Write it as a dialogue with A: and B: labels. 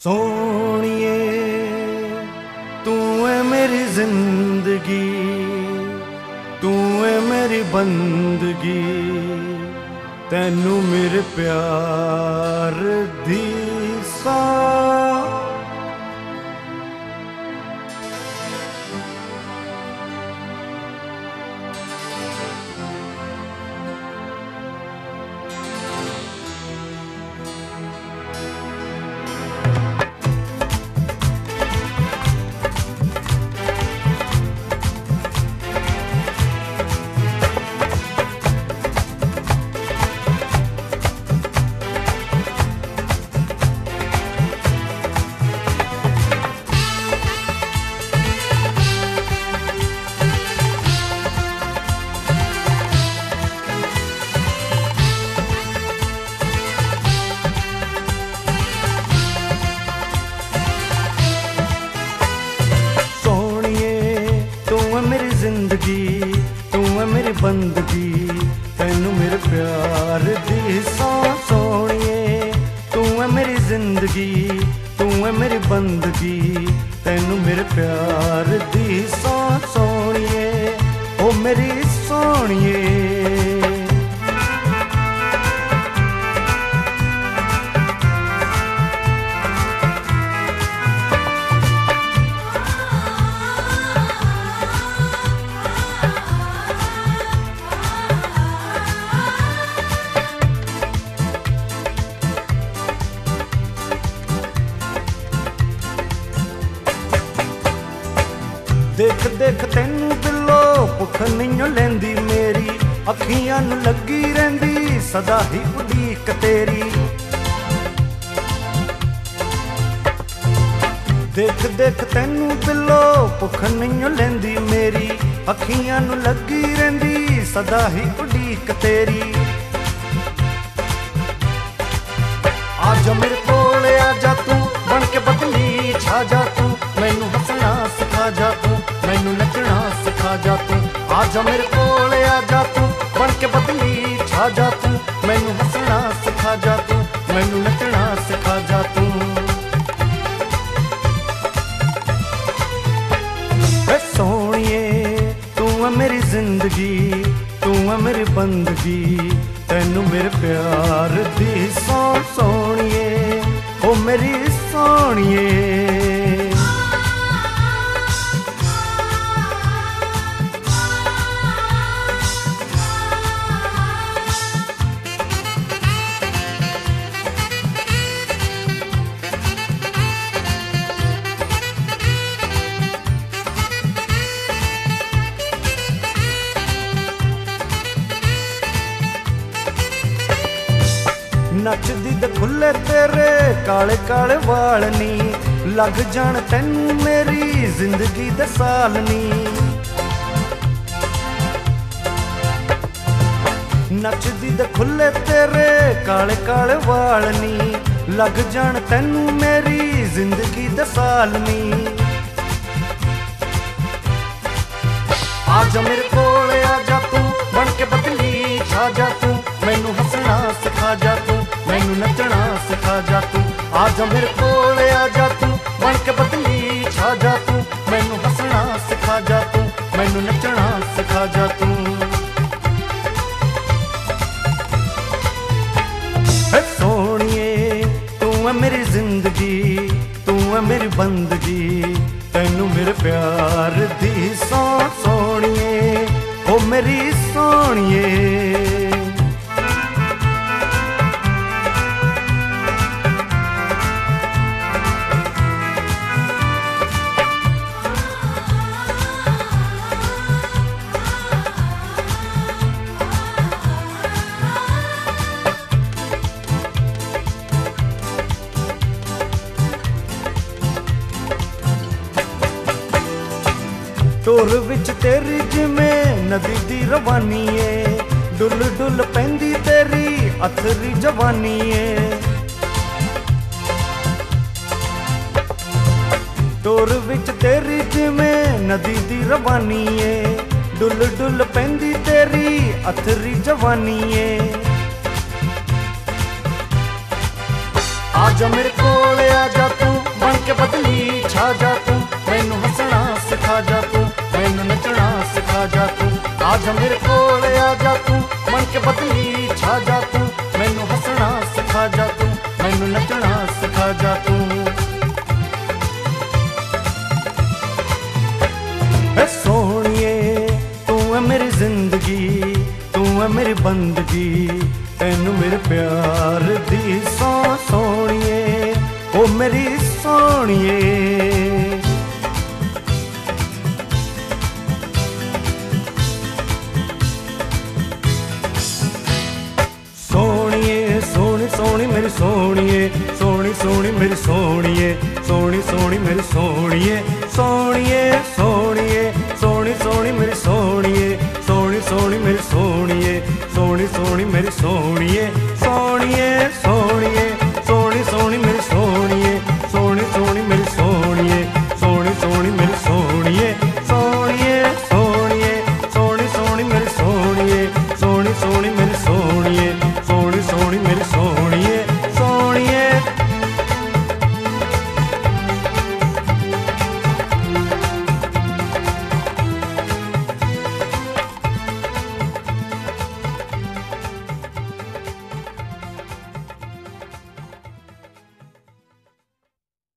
A: सोनिए तू है मेरी जिंदगी, तू है मेरी बंदगी, तैनू मेरे प्यार दी सा। जिंदगी तू है मेरी बंदगी, तैनू मेरे प्यार दी सा। सोनिए तू है मेरी जिंदगी, तू है मेरी बंदगी, तैनू मेरे प्यार दी सा। सोनिए ओ मेरी सोनिए। देख देख तैनू दिलो भुख नहीं लैंदी मेरी, अखियां नू लगी रहिंदी सदा ही उड़ीक तेरी। देख देख तैनू दिलो भुख नहीं लैंदी मेरी, अखियां नू लगी रहिंदी सदा ही उड़ीक तेरी। आजा मेरे कोल आजा तू बन के बदली छा जा तू, मैनू हसना सिखा जा तू, मैनू नचना सिखा जा तू। आजा मेरे कोल आजा तू बन के बदली छा जा तू, मैनू हसना सिखा जा तू, मैनू नचना सिखा जा तू। सोनिए तू है मेरी जिंदगी, तू है मेरी बंदगी, तैनू मेरे प्यार दी सौ। सोनिए ओ मेरी सोनिए। नचदी दे खुले तेरे काले काले वाल नी, लग जान तैनू मेरी जिंदगी दे साल नी। नचदी दे खुले तेरे काले काले वाल नी, लग जान तैनू मेरी जिंदगी दे साल नी। आजा मेरे कोल आजा तू बन के बदली छा जा तू, मैनू हसना सिखा जा तू, मैनू नचना सिखा जा तू। आजा मेरे कोल आजा तू बन के बदली छा जा तू, मैनू हसना सिखा जा तू, मैनू नचना सिखा जा तू। सोनिए तू है मेरी जिंदगी, तू है मेरी बंदगी, तैनू मेरे प्यार दी सौ। सोनिए ओ मेरी सोनिए। टोर विच तेरी जिमें नदी दी रवानी है, डुल डुल पैंदी तेरी अथरी जवानी है। टोर विच तेरी जिमें नदी दी रवानी है, डुल डुल पैंदी तेरी अथरी जवानी है। आजा मेरे कोल आजा तू के बदली छा जा तू, मैनू हसना सिखा जा तू, मैनू नचना सिखा जा तू। आजा मेरे कोल आजा तू, मन के बदली छा जा तू, मैनू हसना सिखा जा तू, मैनू नचना सिखा जा तू। ए सोहणिए तू है मेरी जिंदगी, तू है मेरी बंदगी, तैनू मेरे प्यार दी सौ सोहणिए, ओ मेरी सोहणिए। सोहणिए सोहनी सोहनी मेरी सोहणिए, सोहनी सोहनी मेरी सोहणिए, सोहनी सोहनी मेरी सोहणिए, सोहणिए सोहणिए सोहनी सोहनी मेरी सोहणिए, सोहनी सोहनी मेरी सोहणिए, सोहनी सोहनी मेरी सोहणिए, सोहणिए।